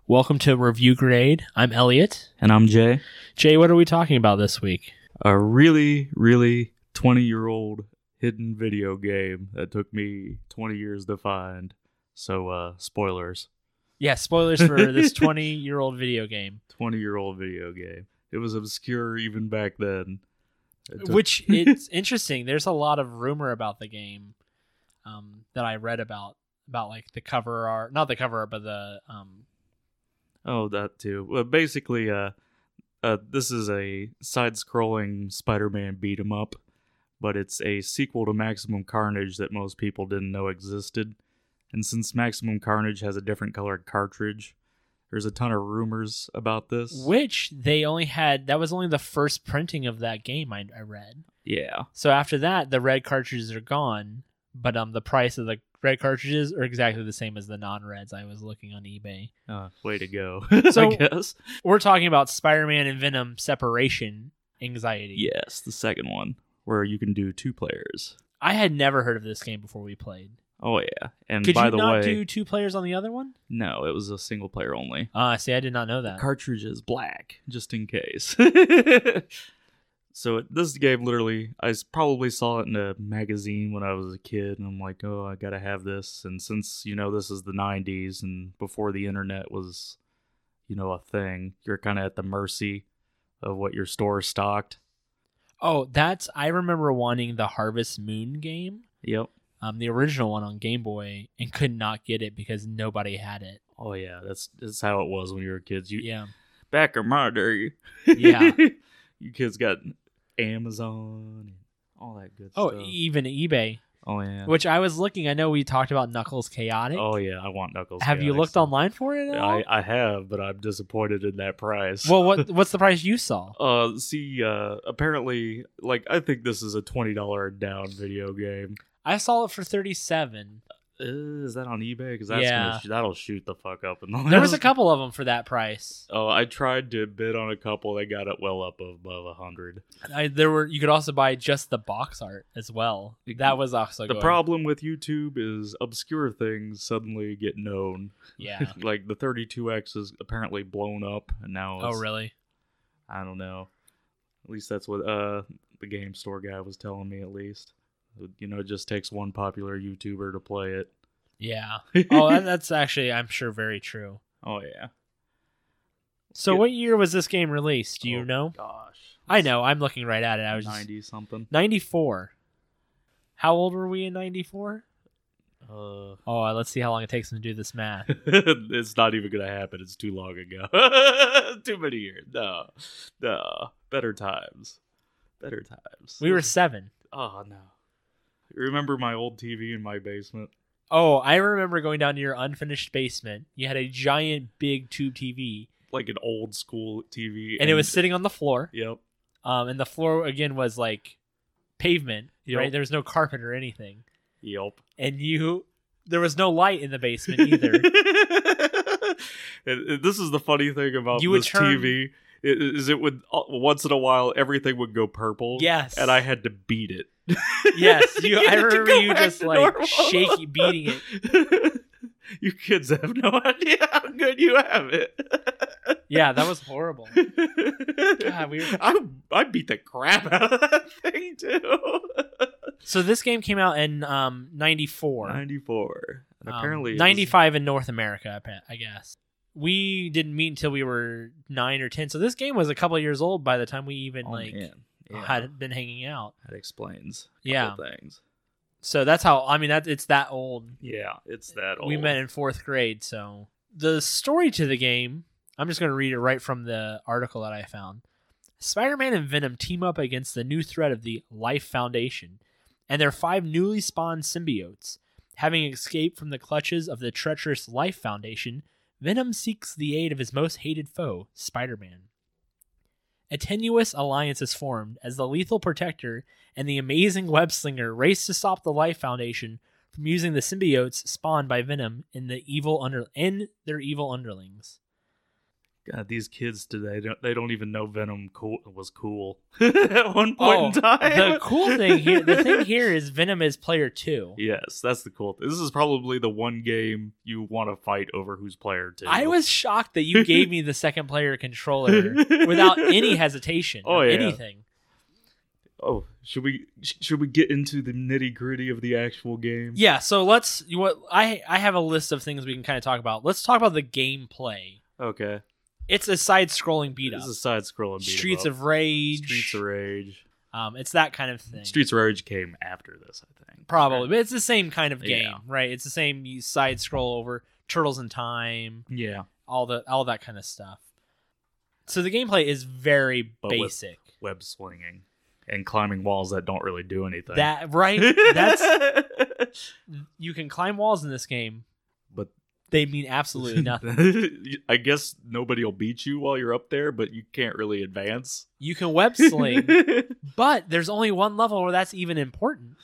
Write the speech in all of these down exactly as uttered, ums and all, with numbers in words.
Welcome to Review Grade. I'm Elliot. And I'm Jay. Jay, what are we talking about this week? A really, really twenty-year-old hidden video game that took me twenty years to find. So, uh, spoilers. Yeah, spoilers for this twenty-year-old video game. twenty-year-old video game. It was obscure even back then. It took- Which, it's interesting. There's a lot of rumor about the game um, that I read about. About, like, the cover art. Not the cover art, but the... Um, Oh, that too. Well, basically, uh, uh, this is a side-scrolling Spider-Man beat-em-up, but it's a sequel to Maximum Carnage that most people didn't know existed. And since Maximum Carnage has a different colored cartridge, there's a ton of rumors about this. which they only had... That was only the first printing of that game, I, I read. Yeah. So after that, the red cartridges are gone, but um, the price of the red cartridges are exactly the same as the non-reds. I was looking on eBay. Uh, way to go, So- I guess. We're talking about Spider-Man and Venom separation anxiety. Yes, the second one, where you can do two players. I had never heard of this game before we played. Oh, yeah. And Could by you the not way, do two players on the other one? no, it was a single player only. Ah, see, I did not know The that. cartridge is black, just in case. So it, this game literally, I s- probably saw it in a magazine when I was a kid, and I'm like, oh, I gotta have this. And since, you know, this is the nineties, and before the internet was, you know, a thing, you're kind of at the mercy of what your store stocked. Oh, that's... I remember wanting the Harvest Moon game, Yep. um, the original one on Game Boy, and could not get it because nobody had it. Oh, yeah, that's, that's how it was when you were kids. You, Yeah. Back in my day. Yeah. You kids got Amazon and all that good Oh, stuff. even eBay, Oh, yeah. which I was looking... I know we talked about Knuckles Chaotic. Oh, yeah, I want Knuckles. Have you Chaotix looked stuff. online for it at all? I, I have, but I'm disappointed in that price. Well, what what's the price you saw? uh, see, uh, apparently, like, I think this is a twenty dollars down video game. I saw it for thirty-seven. Uh, is that on eBay? Because that's Yeah. gonna sh- that'll shoot the fuck up. In the There was a couple of them for that price. Oh, I tried to bid on a couple. They got it well up above a hundred. I, there were you could also buy just the box art as well. That was also The going. problem with YouTube is obscure things suddenly get known. Yeah. Like the thirty-two X is apparently blown up, and now Oh it's, really? I don't know. At least that's what uh the game store guy was telling me. At least, you know, it just takes one popular YouTuber to play it. Yeah. Oh, that, that's actually I'm sure very true. Oh yeah. So Yeah. what year was this game released? Do you Oh, know? Gosh, I know. I'm looking right at it. I was just ninety something. ninety-four. How old were we in ninety-four? Uh, Oh, let's see how long it takes them to do this math. it's not even gonna happen. It's too long ago. Too many years. No, no. Better times. Better times. We were seven. Oh no. Remember my old T V in my basement? Oh, I remember going down to your unfinished basement. You had a giant, big tube T V, Like an old school T V, and it was sitting on the floor. Yep. Um, and the floor again was like pavement, Yep. right? There was no carpet or anything, Yep. and you there was no light in the basement either. And- and this is the funny thing about You would this turn- T V i- is it would uh, once in a while everything would go purple. Yes. and I had to beat it. Yes, you. I had to remember go you back just to like normal. shaky beating it. You kids have no idea how good you have it. Yeah, that was horrible. God, we were- I I beat the crap out of that thing too. So this game came out in um ninety-four. ninety-four. And Um, apparently it was- ninety-five in North America, I pe- I guess. We didn't meet until we were nine or ten. So this game was a couple of years old by the time we even Oh, like man. Yeah. had been hanging out. That explains a Yeah. couple things. So that's how I mean that it's that old. Yeah, it's that old. We met in fourth grade. So the story to the game, I'm just going to read it right from the article that I found. Spider-Man and Venom team up against the new threat of the Life Foundation and their five newly spawned symbiotes. Having escaped from the clutches of the treacherous Life Foundation, Venom seeks the aid of his most hated foe, Spider-Man. A tenuous alliance is formed as the Lethal Protector and the amazing Web Slinger race to stop the Life Foundation from using the symbiotes spawned by Venom in the evil under in their evil underlings. God, these kids today, don't, they don't even know Venom cool, was cool at one point Oh, in time. the cool thing here, the thing here is Venom is player two. Yes, that's the cool thing. This is probably the one game you want to fight over who's player two. I was shocked that you gave me the second player controller without any hesitation Oh, or yeah. anything. Oh, should we should we get into the nitty gritty of the actual game? Yeah, so let's. You what I I have a list of things we can kind of talk about. Let's talk about the gameplay. Okay. It's a side-scrolling beat up. This is a side-scrolling beat 'em Streets up. of Rage. Streets of Rage. Um, it's that kind of thing. Streets of Rage came after this, I think. Probably, but it's the same kind of game, Yeah. right? It's the same you side scroll over Turtles in Time, Yeah. all the all that kind of stuff. So the gameplay is very But with- basic. Web slinging and climbing walls that don't really do anything. That right? That's you can climb walls in this game, but they mean absolutely nothing. I guess nobody will beat you while you're up there, but you can't really advance. You can web sling, but there's only one level where that's even important.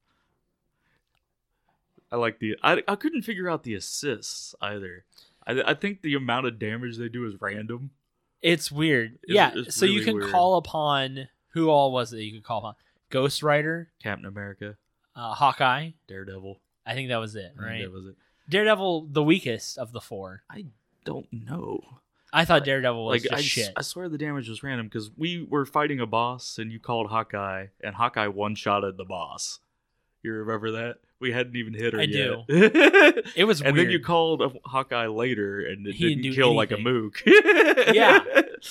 I like the. I I couldn't figure out the assists either. I I think the amount of damage they do is random. It's weird. It's- yeah, it's so you really can weird. call upon who all was it you could call upon? Ghost Rider, Captain America, uh, Hawkeye. Daredevil. I think that was it, I think right? that was it. Daredevil, the weakest of the four. I don't know. I thought Daredevil was Like just I, shit. s- I swear the damage was random because we were fighting a boss and you called Hawkeye and Hawkeye one shotted the boss. You remember that? We hadn't even hit her I yet. do. It It was and weird. then you called a Hawkeye later and it He didn't didn't do kill like a anything. mook. Yeah.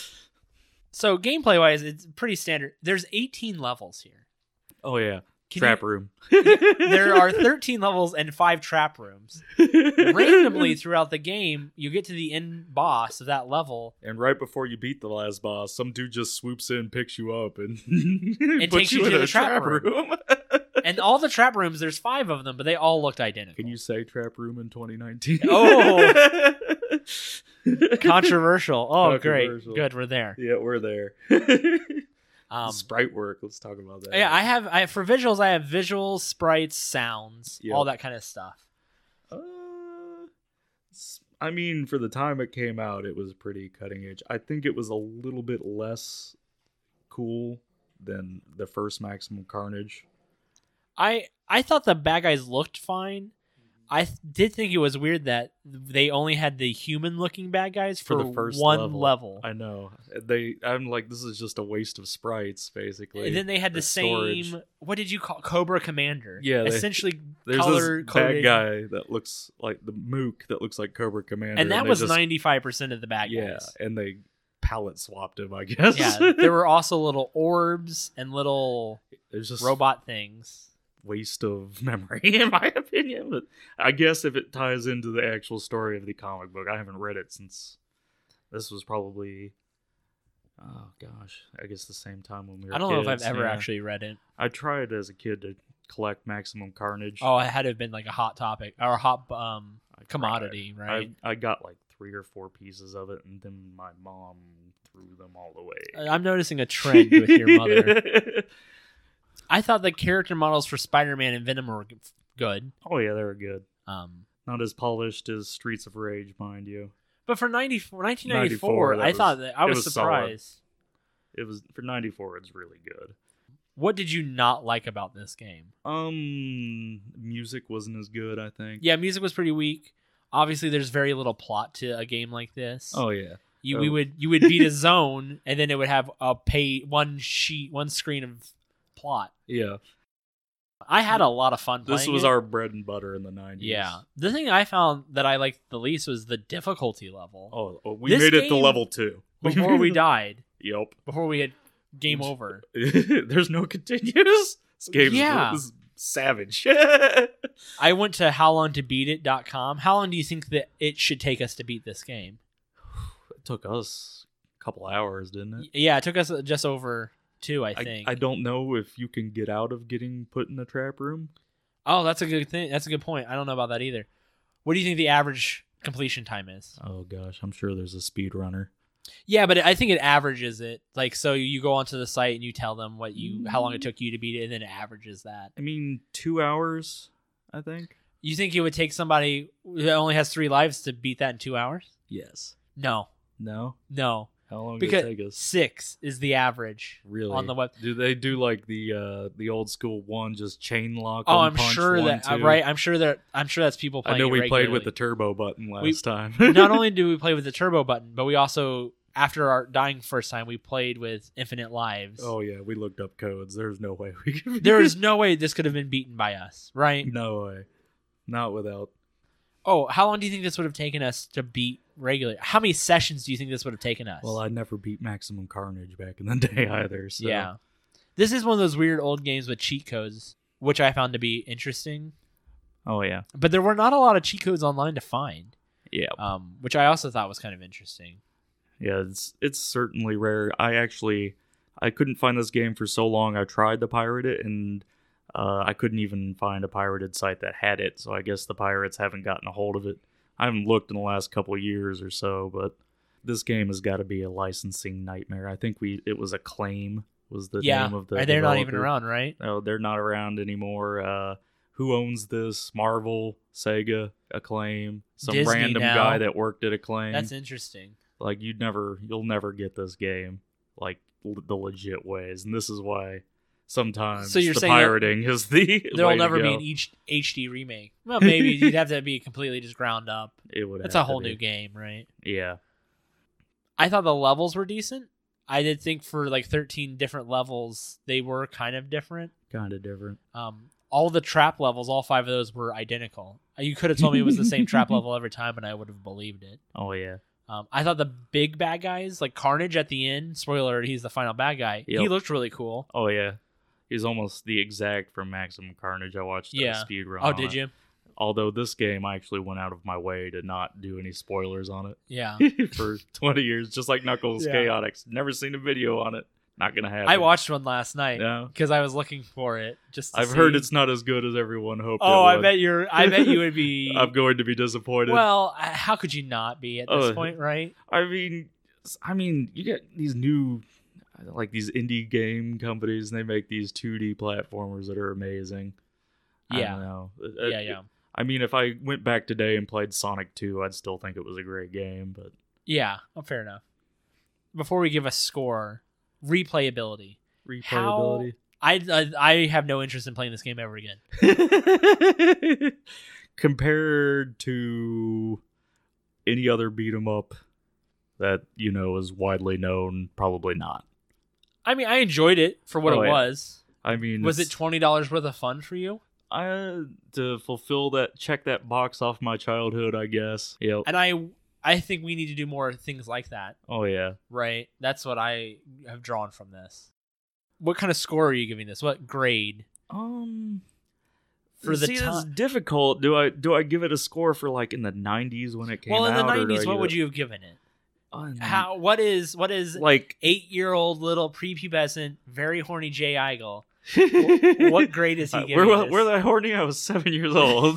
So gameplay wise, it's pretty standard. There's eighteen levels here. Oh yeah. Can Trap you- room. There are thirteen levels and five trap rooms. Randomly throughout the game, you get to the end boss of that level And right before you beat the last boss, some dude just swoops in, picks you up, and, It puts takes you to in the a trap room. and all the trap rooms, there's five of them, but they all looked identical. Can you say trap room in twenty nineteen? Oh. Controversial. Oh, Controversial. great. Good, we're there. Yeah, we're there. Um, Sprite work. Let's talk about that. yeah, I have I for visuals, I have visuals, sprites, sounds, Yep. all that kind of stuff. Uh, s- I mean, for the time it came out, it was pretty cutting edge. I think it was a little bit less cool than the first Maximum Carnage. I I thought the bad guys looked fine. I th- did think it was weird that they only had the human-looking bad guys for, For the first one level. level. I know they. I'm like, this is just a waste of sprites, basically. And then they had the Or storage. same. What did you call Cobra Commander? Yeah, they- essentially There's color this bad coded, guy that looks like the Mook that looks like Cobra Commander, and that they was just- ninety-five percent of the bad Yeah, guys. and they palette swapped him, I guess. Yeah, there were also little orbs and little There's just robot things. waste of memory, in my opinion. But I guess if it ties into the actual story of the comic book, I haven't read it since this was probably, oh gosh, I guess the same time when we were I don't know if I've kids, ever yeah. actually read it. I tried as a kid to collect Maximum Carnage. Oh, it had to have been like a hot topic or a hot um I tried. commodity, right? I, I got like three or four pieces of it, and then my mom threw them all away. I'm noticing a trend with your mother. I thought the character models for Spider-Man and Venom were g- good. Oh yeah, they were good. Um, Not as polished as Streets of Rage, mind you. but for ninety-four, nineteen ninety-four, ninety-four, that I was- thought that I it was, was surprised. It was for ninety-four. It's really good. What did you not like about this game? Um, music wasn't as good, I think. Yeah, music was pretty weak. Obviously, there's very little plot to a game like this. Oh yeah. you oh. we would you would beat a zone, and then it would have a pay one sheet, one screen of plot. Yeah. I had a lot of fun playing This was it. our bread and butter in the nineties. Yeah. The thing I found that I liked the least was the difficulty level. Oh, oh, we This made it to game- level two Before we died, Yep. before we had game over. There's no continues. This game's Yeah. this is savage. I went to how long to beat it dot com. How long do you think that it should take us to beat this game? It took us a couple hours, didn't it? Yeah, it took us just over two, I I, think. I don't know if you can get out of getting put in a trap room. oh, that's a good thing. That's a good point. I don't know about that either. What do you think the average completion time is? Oh gosh, I'm sure there's a speed runner. Yeah, but I think it averages it. Like, so you go onto the site and you tell them what you, how long it took you to beat it, and then it averages that. I mean, two hours, I think. You think it would take somebody that only has three lives to beat that in two hours? Yes. No, No. No, How long because did it take us? six is the average Really? on the web. Do they do like the uh, the old school one, just chain lock? Oh, one I'm punch, sure one, that uh, two? right. I'm sure that I'm sure that's people playing. I know it we played with regularly. the turbo button last We- time. Not only do we play with the turbo button, but we also, after our dying first time, we played with infinite lives. Oh yeah, we looked up codes. There's no way we could. There is no way this could have been beaten by us, right? no way, not without. Oh, how long do you think this would have taken us to beat regular? How many sessions do you think this would have taken us? Well, I never beat Maximum Carnage back in the day either. So. Yeah. This is one of those weird old games with cheat codes, which I found to be interesting. Oh yeah. But there were not a lot of cheat codes online to find, Yeah. um, which I also thought was kind of interesting. Yeah. It's it's certainly rare. I actually I couldn't find this game for so long. I tried to pirate it and. Uh, I couldn't even find a pirated site that had it, so I guess the pirates haven't gotten a hold of it. I haven't looked in the last couple of years or so, but this game has got to be a licensing nightmare. I think we it was Acclaim was the Yeah, name of the. they're not developer. even around, right? No, they're not around anymore. Uh, who owns this? Marvel, Sega, Acclaim, some Disney random now. guy that worked at Acclaim. That's interesting. Like you'd never, you'll never get this game like l- the legit ways, and this is why. Sometimes So you're the saying that pirating is the There'll way to never be go. an H- HD remake. Well, maybe you'd have to be completely just ground up. It would. That's have a whole to be. new game, right? Yeah. I thought the levels were decent. I did think for like thirteen different levels, they were kind of different. Kind of different. Um, all the trap levels, all five of those were identical. You could have told me it was the same trap level every time, and I would have believed it. Oh yeah. Um, I thought the big bad guys, like Carnage at the end, spoiler alert, he's the final bad guy. He Yep. looked really cool. Oh yeah. He's almost the exact from Maximum Carnage. I watched Yeah. a speed run. Oh, on did it. you? Although this game, I actually went out of my way to not do any spoilers on Yeah. it for twenty years, just like Knuckles Yeah. Chaotix. Never seen a video on it. Not gonna happen. I watched one last night No. because I was looking for it. Just to I've see. heard it's not as good as everyone hoped. Oh, it I would. bet you're. I bet you would be. I'm going to be disappointed. Well, uh, how could you not be at this Oh. point, right? I mean, I mean, you get these new, like these indie game companies, and they make these two D platformers that are amazing. I Yeah. don't know. Yeah, yeah, I mean, if I went back today and played Sonic two, I'd still think it was a great game. But yeah. Oh, fair enough. Before we give a score, replayability. replayability. I, I I have no interest in playing this game ever again. Compared to any other beat 'em up that you know is widely known, probably not. I mean, I enjoyed it for what Oh, it yeah. was. I mean, Was it it's- twenty dollars worth of fun for you? I to fulfill that, check that box off my childhood, I guess. Yep. And I I think we need to do more things like that, Oh yeah. right? That's what I have drawn from this. What kind of score are you giving this? What grade? Um. For the see, ti- it's difficult. Do I do I give it a score for like in the nineties when it came Well, in out? the or do I nineties, what give would it- you have given it? Um, How? What is? What is? like Eight-year-old little prepubescent, very horny Jay Eigel. what What grade is he Uh, giving where, this? where that horny? I was seven years old.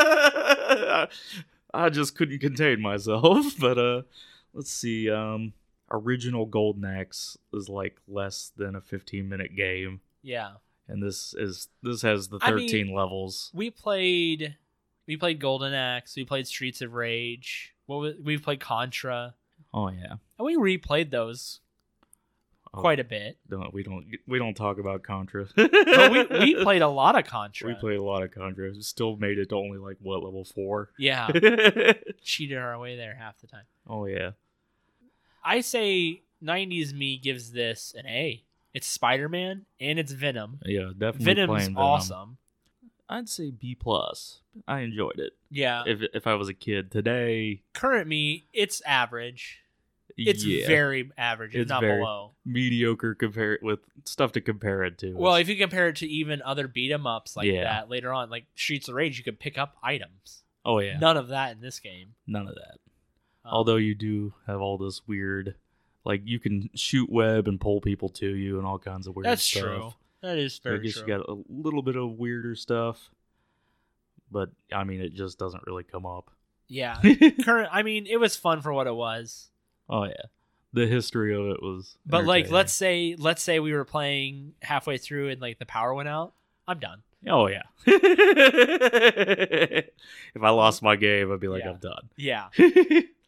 I just couldn't contain myself. But uh, let's see. Um, original Golden Axe is like less than a fifteen minute game, Yeah, and this is this has the I mean- thirteen levels. we played. We played Golden Axe. We played Streets of Rage. What was, we played Contra, Oh yeah. and we replayed those Oh, quite a bit. Don't we don't we don't talk about Contra. But we we played a lot of Contra. We played a lot of Contra. Still made it to only like what level four. Yeah, cheated our way there half the time. Oh yeah. I say nineties me gives this an A. It's Spider-Man and it's Venom. Yeah, definitely. Venom's playing Venom. awesome. I'd say B plus. I enjoyed it. Yeah. If if I was a kid today, Current me, it's average. It's yeah, very average, if It's not very- below. mediocre compare with stuff to compare it to. Well, if you compare it to even other beat 'em ups like Yeah. that later on, like Streets of Rage, you could pick up items. oh yeah, None of that in this game. none of that. Um, Although you do have all this weird, like you can shoot web and pull people to you and all kinds of weird that's stuff. true. That is So I very guess true. you got a little bit of weirder stuff, but I mean, it just doesn't really come up. Yeah. Current. I mean, it was fun for what it was. Oh yeah, the history of it was. But like, entertaining. let's say, let's say we were playing halfway through and like the power went out. I'm done. Oh yeah. If I lost my game, I'd be like, Yeah. I'm done. Yeah.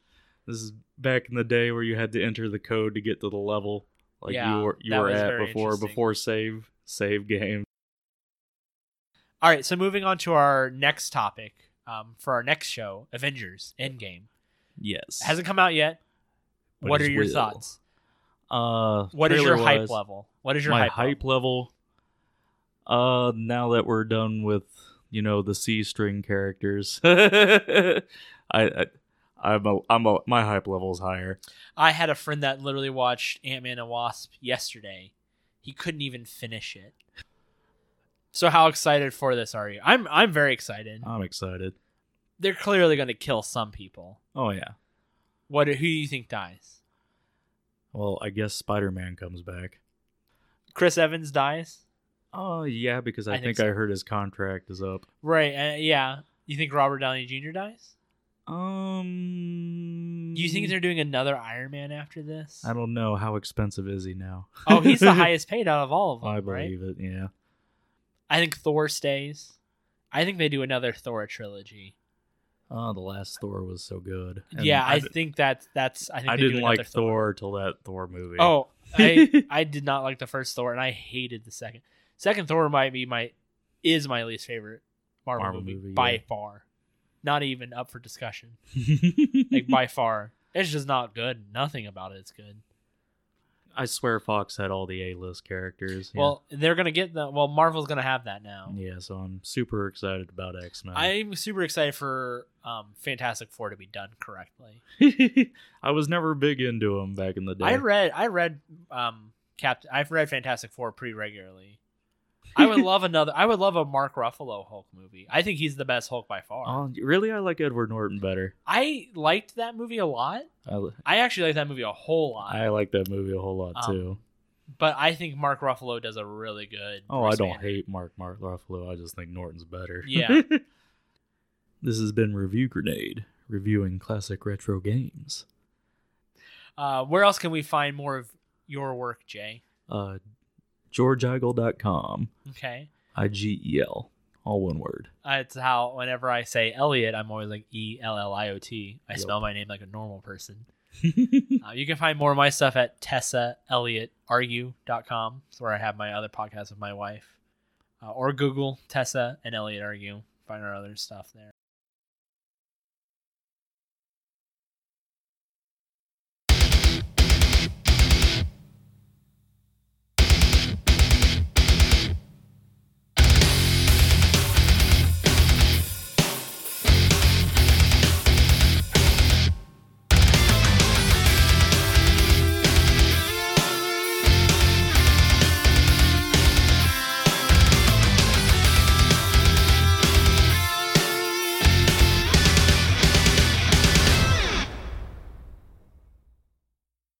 This is back in the day where you had to enter the code to get to the level like Yeah, you were you that were was at very before interesting. before save save game. All right, so moving on to our next topic um, for our next show, Avengers Endgame. Yes. It hasn't come out yet. But What it are your will. thoughts? Uh, What is your trailer hype wise, level? What is your My hype, hype level? Uh, now that we're done with you know the C string characters, I, I I'm a, I'm a, my hype level is higher. I had a friend that literally watched Ant-Man and Wasp yesterday. He couldn't even finish it. So how excited for this are you? I'm I'm very excited. I'm excited. They're clearly going to kill some people. Oh yeah. What? Who do you think dies? Well, I guess Spider-Man comes back. Chris Evans dies? Oh yeah, because I, I think think, I so. heard his contract is up. Right. Uh, yeah. You think Robert Downey Junior dies? Um, You think they're doing another Iron Man after this? I don't know how expensive is he now. Oh, he's the highest paid out of all of them, I right? believe it. Yeah. I think Thor stays. I think they do another Thor trilogy. Oh, the last Thor was so good. And yeah, I, I, think that's that's. I think I they do didn't another like Thor till that Thor movie. Oh, I I did not like the first Thor, and I hated the second. Second Thor might be my is my least favorite Marvel, Marvel movie, movie, by yeah. far. Not even up for discussion. Like by far, it's just not good. Nothing about it is good. I swear Fox had all the A-list characters. Yeah. Well, they're gonna get the. Well, Marvel's gonna have that now. yeah, so I'm super excited about X-Men. I'm super excited for um, Fantastic Four to be done correctly. I was never big into them back in the day. I read, I read, um, Captain. I've read Fantastic Four pretty regularly. I would love another. I would love a Mark Ruffalo Hulk movie. I think he's the best Hulk by far. Oh, really? I like Edward Norton better. I liked that movie a lot. I, I actually like that movie a whole lot. I like that movie a whole lot Um, too. But I think Mark Ruffalo does a really good. Oh, I Bruce don't Banner. hate Mark Mark Ruffalo. I just think Norton's better. Yeah. This has been Review Grenade, reviewing classic retro games. Uh, where else can we find more of your work, Jay? Uh, george igel dot com. Okay. I G E L. All one word. Uh, it's how whenever I say Elliot, I'm always like E L L I O T. I Yep. spell my name like a normal person. uh, you can find more of my stuff at tessa elliott argue dot com. It's where I have my other podcast with my wife. Uh, or Google Tessa and Elliot Argue. Find our other stuff there.